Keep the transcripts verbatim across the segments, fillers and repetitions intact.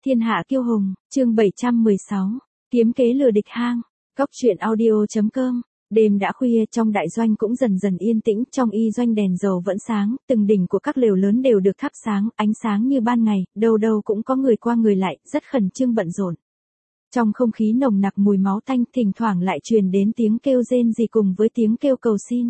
Thiên hạ kiêu hùng, chương bảy trăm mười sáu, kiếm kế lừa địch hang, góc truyện audio.com. Đêm đã khuya, trong đại doanh cũng dần dần yên tĩnh, trong y doanh đèn dầu vẫn sáng, từng đỉnh của các lều lớn đều được thắp sáng, ánh sáng như ban ngày, đâu đâu cũng có người qua người lại, rất khẩn trương bận rộn. Trong không khí nồng nặc mùi máu tanh, thỉnh thoảng lại truyền đến tiếng kêu rên rỉ cùng với tiếng kêu cầu xin.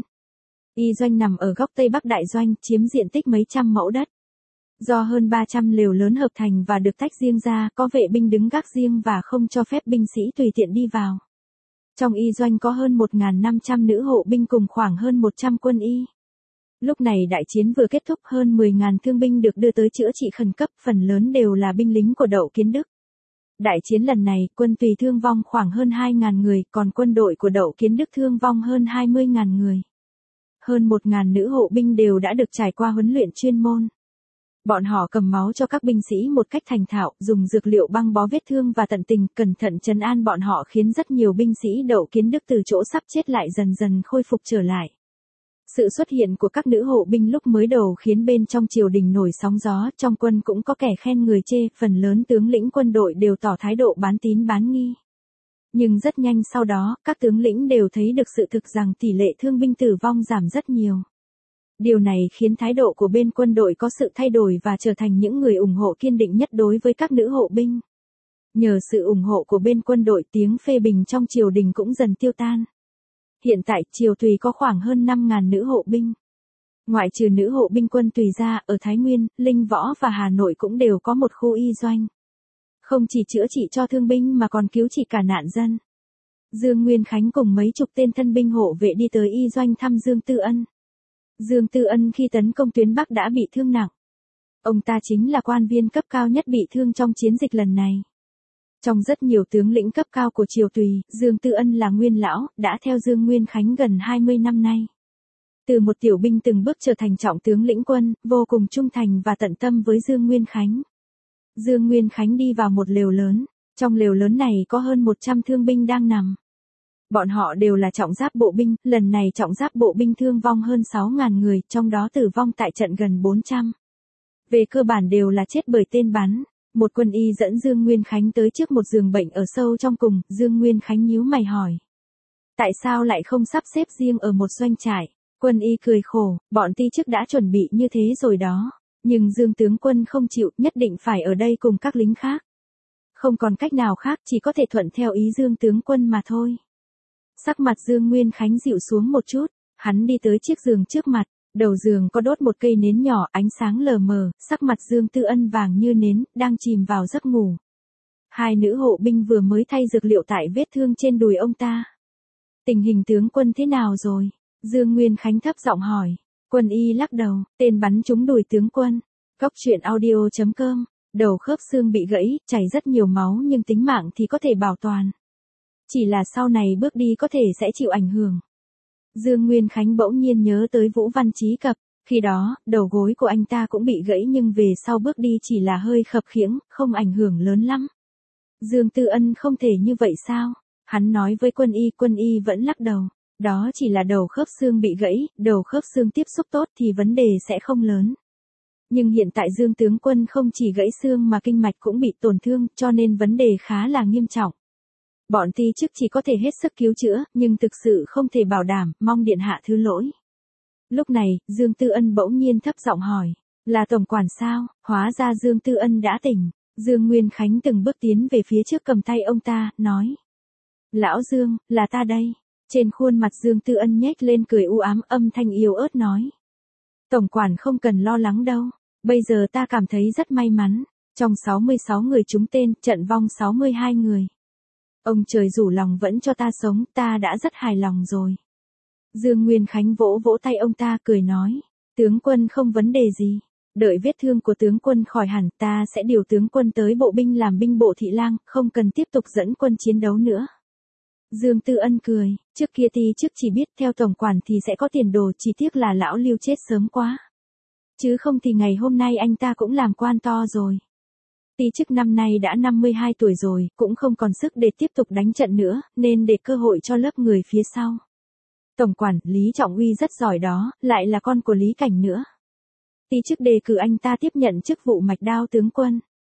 Y doanh nằm ở góc tây bắc đại doanh, chiếm diện tích mấy trăm mẫu đất. Do hơn ba trăm lều lớn hợp thành và được tách riêng ra, có vệ binh đứng gác riêng và không cho phép binh sĩ tùy tiện đi vào. Trong y doanh có hơn một nghìn năm trăm nữ hộ binh cùng khoảng hơn một trăm quân y. Lúc này đại chiến vừa kết thúc, hơn mười nghìn thương binh được đưa tới chữa trị khẩn cấp, phần lớn đều là binh lính của Đậu Kiến Đức. Đại chiến lần này, quân Tùy thương vong khoảng hơn hai nghìn người, còn quân đội của Đậu Kiến Đức thương vong hơn hai mươi nghìn người. Hơn một nghìn nữ hộ binh đều đã được trải qua huấn luyện chuyên môn. Bọn họ cầm máu cho các binh sĩ một cách thành thạo, dùng dược liệu băng bó vết thương và tận tình, cẩn thận trấn an bọn họ, khiến rất nhiều binh sĩ Đậu Kiến Đức từ chỗ sắp chết lại dần dần khôi phục trở lại. Sự xuất hiện của các nữ hộ binh lúc mới đầu khiến bên trong triều đình nổi sóng gió, trong quân cũng có kẻ khen người chê, phần lớn tướng lĩnh quân đội đều tỏ thái độ bán tín bán nghi. Nhưng rất nhanh sau đó, các tướng lĩnh đều thấy được sự thực rằng tỷ lệ thương binh tử vong giảm rất nhiều. Điều này khiến thái độ của bên quân đội có sự thay đổi và trở thành những người ủng hộ kiên định nhất đối với các nữ hộ binh. Nhờ sự ủng hộ của bên quân đội, tiếng phê bình trong triều đình cũng dần tiêu tan. Hiện tại, triều Tùy có khoảng hơn năm nghìn nữ hộ binh. Ngoại trừ nữ hộ binh quân Tùy ra, ở Thái Nguyên, Linh Võ và Hà Nội cũng đều có một khu y doanh. Không chỉ chữa trị cho thương binh mà còn cứu trị cả nạn dân. Dương Nguyên Khánh cùng mấy chục tên thân binh hộ vệ đi tới y doanh thăm Dương Tư Ân. Dương Tư Ân khi tấn công tuyến Bắc đã bị thương nặng. Ông ta chính là quan viên cấp cao nhất bị thương trong chiến dịch lần này. Trong rất nhiều tướng lĩnh cấp cao của triều Tùy, Dương Tư Ân là nguyên lão, đã theo Dương Nguyên Khánh gần hai mươi năm nay. Từ một tiểu binh từng bước trở thành trọng tướng lĩnh quân, vô cùng trung thành và tận tâm với Dương Nguyên Khánh. Dương Nguyên Khánh đi vào một lều lớn. Trong lều lớn này có hơn một trăm thương binh đang nằm. Bọn họ đều là trọng giáp bộ binh, lần này trọng giáp bộ binh thương vong hơn sáu nghìn người, trong đó tử vong tại trận gần bốn trăm. Về cơ bản đều là chết bởi tên bắn. Một quân y dẫn Dương Nguyên Khánh tới trước một giường bệnh ở sâu trong cùng, Dương Nguyên Khánh nhíu mày hỏi. Tại sao lại không sắp xếp riêng ở một doanh trại? Quân y cười khổ, bọn ti chức đã chuẩn bị như thế rồi đó. Nhưng Dương tướng quân không chịu, nhất định phải ở đây cùng các lính khác. Không còn cách nào khác, chỉ có thể thuận theo ý Dương tướng quân mà thôi. Sắc mặt Dương Nguyên Khánh dịu xuống một chút, hắn đi tới chiếc giường trước mặt, đầu giường có đốt một cây nến nhỏ, ánh sáng lờ mờ, sắc mặt Dương Tư Ân vàng như nến, đang chìm vào giấc ngủ. Hai nữ hộ binh vừa mới thay dược liệu tại vết thương trên đùi ông ta. Tình hình tướng quân thế nào rồi? Dương Nguyên Khánh thấp giọng hỏi. Quân y lắc đầu, tên bắn trúng đùi tướng quân. Góc truyện audio.com, đầu khớp xương bị gãy, chảy rất nhiều máu nhưng tính mạng thì có thể bảo toàn. Chỉ là sau này bước đi có thể sẽ chịu ảnh hưởng. Dương Nguyên Khánh bỗng nhiên nhớ tới Vũ Văn Chí Cập, khi đó, đầu gối của anh ta cũng bị gãy nhưng về sau bước đi chỉ là hơi khập khiễng, không ảnh hưởng lớn lắm. Dương Tư Ân không thể như vậy sao? Hắn nói với quân y, quân y vẫn lắc đầu. Đó chỉ là đầu khớp xương bị gãy, đầu khớp xương tiếp xúc tốt thì vấn đề sẽ không lớn. Nhưng hiện tại Dương tướng quân không chỉ gãy xương mà kinh mạch cũng bị tổn thương, cho nên vấn đề khá là nghiêm trọng. Bọn ti chức chỉ có thể hết sức cứu chữa, nhưng thực sự không thể bảo đảm, mong điện hạ thứ lỗi. Lúc này, Dương Tư Ân bỗng nhiên thấp giọng hỏi, là tổng quản sao? Hóa ra Dương Tư Ân đã tỉnh. Dương Nguyên Khánh từng bước tiến về phía trước cầm tay ông ta, nói. Lão Dương, là ta đây. Trên khuôn mặt Dương Tư Ân nhếch lên cười u ám, âm thanh yếu ớt nói. Tổng quản không cần lo lắng đâu, bây giờ ta cảm thấy rất may mắn. Trong sáu mươi sáu người trúng tên, trận vong sáu mươi hai người. Ông trời rủ lòng vẫn cho ta sống, ta đã rất hài lòng rồi. Dương Nguyên Khánh vỗ vỗ tay ông ta cười nói. Tướng quân không vấn đề gì. Đợi vết thương của tướng quân khỏi hẳn, ta sẽ điều tướng quân tới bộ binh làm binh bộ thị lang, không cần tiếp tục dẫn quân chiến đấu nữa. Dương Tư Ân cười, trước kia ti chức chỉ biết theo tổng quản thì sẽ có tiền đồ, chỉ tiếc là lão Lưu chết sớm quá. Chứ không thì ngày hôm nay anh ta cũng làm quan to rồi. Ti chức năm nay đã năm mươi hai tuổi rồi, cũng không còn sức để tiếp tục đánh trận nữa, nên để cơ hội cho lớp người phía sau. Tổng quản, Lý Trọng Uy rất giỏi đó, lại là con của Lý Cảnh nữa. Ti chức đề cử anh ta tiếp nhận chức vụ mạch đao tướng quân.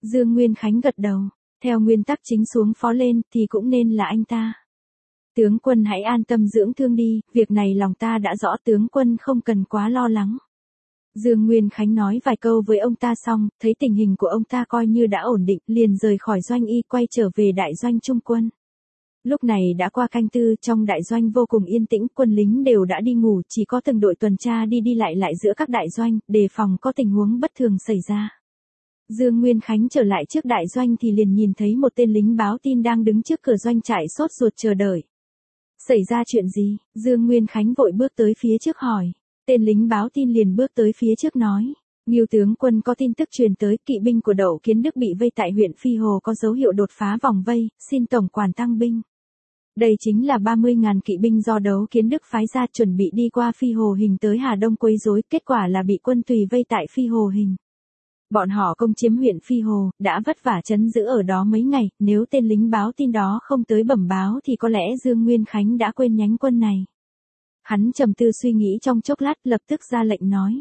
Dương Nguyên Khánh gật đầu, theo nguyên tắc chính xuống phó lên thì cũng nên là anh ta. Tướng quân hãy an tâm dưỡng thương đi, việc này lòng ta đã rõ, tướng quân không cần quá lo lắng. Dương Nguyên Khánh nói vài câu với ông ta xong, thấy tình hình của ông ta coi như đã ổn định, liền rời khỏi doanh y quay trở về đại doanh trung quân. Lúc này đã qua canh tư, trong đại doanh vô cùng yên tĩnh, quân lính đều đã đi ngủ, chỉ có từng đội tuần tra đi đi lại lại giữa các đại doanh, đề phòng có tình huống bất thường xảy ra. Dương Nguyên Khánh trở lại trước đại doanh thì liền nhìn thấy một tên lính báo tin đang đứng trước cửa doanh trại sốt ruột chờ đợi. Xảy ra chuyện gì? Dương Nguyên Khánh vội bước tới phía trước hỏi. Tên lính báo tin liền bước tới phía trước nói. Ngưu tướng quân có tin tức truyền tới, kỵ binh của Đậu Kiến Đức bị vây tại huyện Phi Hồ có dấu hiệu đột phá vòng vây, xin tổng quản tăng binh. Đây chính là ba mươi ngàn kỵ binh do Đấu Kiến Đức phái ra chuẩn bị đi qua Phi Hồ Hình tới Hà Đông quấy rối, kết quả là bị quân Tùy vây tại Phi Hồ Hình. Bọn họ công chiếm huyện Phi Hồ, đã vất vả trấn giữ ở đó mấy ngày, nếu tên lính báo tin đó không tới bẩm báo thì có lẽ Dương Nguyên Khánh đã quên nhánh quân này. Hắn trầm tư suy nghĩ trong chốc lát, lập tức ra lệnh nói.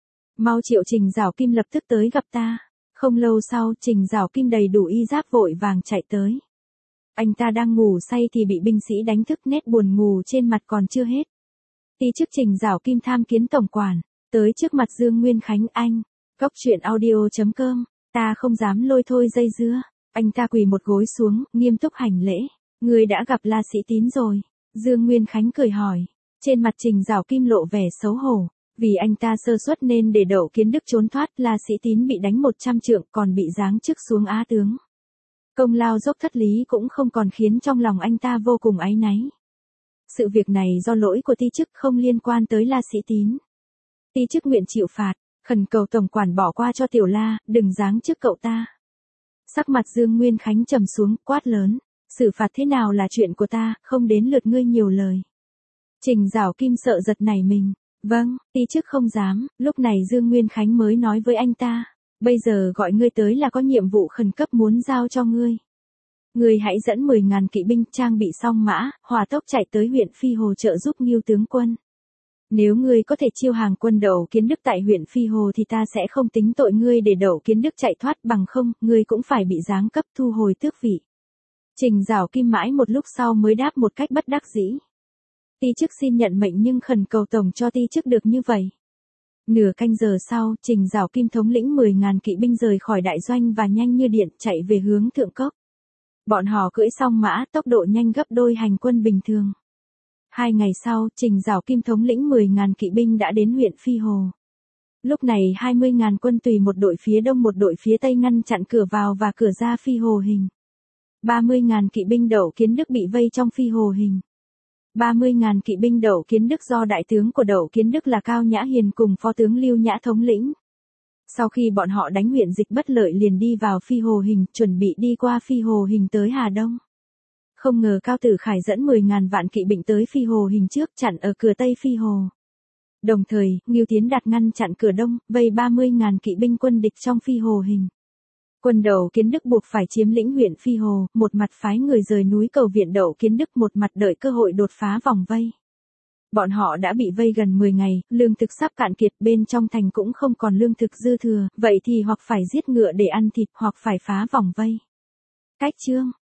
Mau triệu Trình Giảo Kim lập tức tới gặp ta. Không lâu sau, Trình Giảo Kim đầy đủ y giáp vội vàng chạy tới. Anh ta đang ngủ say thì bị binh sĩ đánh thức, nét buồn ngủ trên mặt còn chưa hết. Ti chức Trình Giảo Kim tham kiến tổng quản, tới trước mặt Dương Nguyên Khánh. Anh, Góc truyện audio chấm com, ta không dám lôi thôi dây dưa. Anh ta quỳ một gối xuống, nghiêm túc hành lễ. Người đã gặp La Sĩ Tín rồi. Dương Nguyên Khánh cười hỏi. Trên mặt Trình Giảo Kim lộ vẻ xấu hổ. Vì anh ta sơ suất nên để Đậu Kiến Đức trốn thoát, La Sĩ Tín bị đánh một trăm trượng còn bị giáng chức xuống á tướng. Công lao dốc thất lý cũng không còn, khiến trong lòng anh ta vô cùng áy náy. Sự việc này do lỗi của ti chức, không liên quan tới La Sĩ Tín. Ti chức nguyện chịu phạt, khẩn cầu tổng quản bỏ qua cho Tiểu La, đừng giáng chức cậu ta. Sắc mặt Dương Nguyên Khánh trầm xuống, quát lớn. Xử phạt thế nào là chuyện của ta, không đến lượt ngươi nhiều lời. Trình Giảo Kim sợ giật nảy mình. Vâng, ti chức không dám. Lúc này Dương Nguyên Khánh mới nói với anh ta. Bây giờ gọi ngươi tới là có nhiệm vụ khẩn cấp muốn giao cho ngươi. Ngươi hãy dẫn mười ngàn kỵ binh trang bị song mã, hỏa tốc chạy tới huyện Phi Hồ trợ giúp Ngưu tướng quân. Nếu ngươi có thể chiêu hàng quân Đậu Kiến Đức tại huyện Phi Hồ thì ta sẽ không tính tội ngươi để Đậu Kiến Đức chạy thoát, bằng không, ngươi cũng phải bị giáng cấp, thu hồi tước vị. Trình Giảo Kim mãi một lúc sau mới đáp một cách bất đắc dĩ. Ti chức xin nhận mệnh nhưng khẩn cầu tổng cho ti chức được như vậy. Nửa canh giờ sau, Trình Giảo Kim thống lĩnh mười ngàn kỵ binh rời khỏi đại doanh và nhanh như điện chạy về hướng Thượng Cốc. Bọn họ cưỡi song mã, tốc độ nhanh gấp đôi hành quân bình thường. Hai ngày sau, Trình Giảo Kim thống lĩnh mười ngàn kỵ binh đã đến huyện Phi Hồ. Lúc này hai mươi ngàn quân Tùy một đội phía đông một đội phía tây ngăn chặn cửa vào và cửa ra Phi Hồ Hình. ba mươi ngàn kỵ binh Đậu Kiến Đức bị vây trong Phi Hồ Hình. ba mươi ngàn kỵ binh Đậu Kiến Đức do đại tướng của Đậu Kiến Đức là Cao Nhã Hiền cùng phó tướng Lưu Nhã thống lĩnh. Sau khi bọn họ đánh huyện Dịch Bất Lợi liền đi vào Phi Hồ Hình, chuẩn bị đi qua Phi Hồ Hình tới Hà Đông. Không ngờ Cao Tử Khải dẫn mười ngàn vạn kỵ binh tới Phi Hồ Hình trước, chặn ở cửa Tây Phi Hồ. Đồng thời, Ngưu Tiến Đạt ngăn chặn cửa Đông, vây ba mươi ngàn kỵ binh quân địch trong Phi Hồ Hình. Quân Đậu Kiến Đức buộc phải chiếm lĩnh huyện Phi Hồ, một mặt phái người rời núi cầu viện Đậu Kiến Đức, một mặt đợi cơ hội đột phá vòng vây. Bọn họ đã bị vây gần mười ngày, lương thực sắp cạn kiệt, bên trong thành cũng không còn lương thực dư thừa, vậy thì hoặc phải giết ngựa để ăn thịt hoặc phải phá vòng vây. Cách chương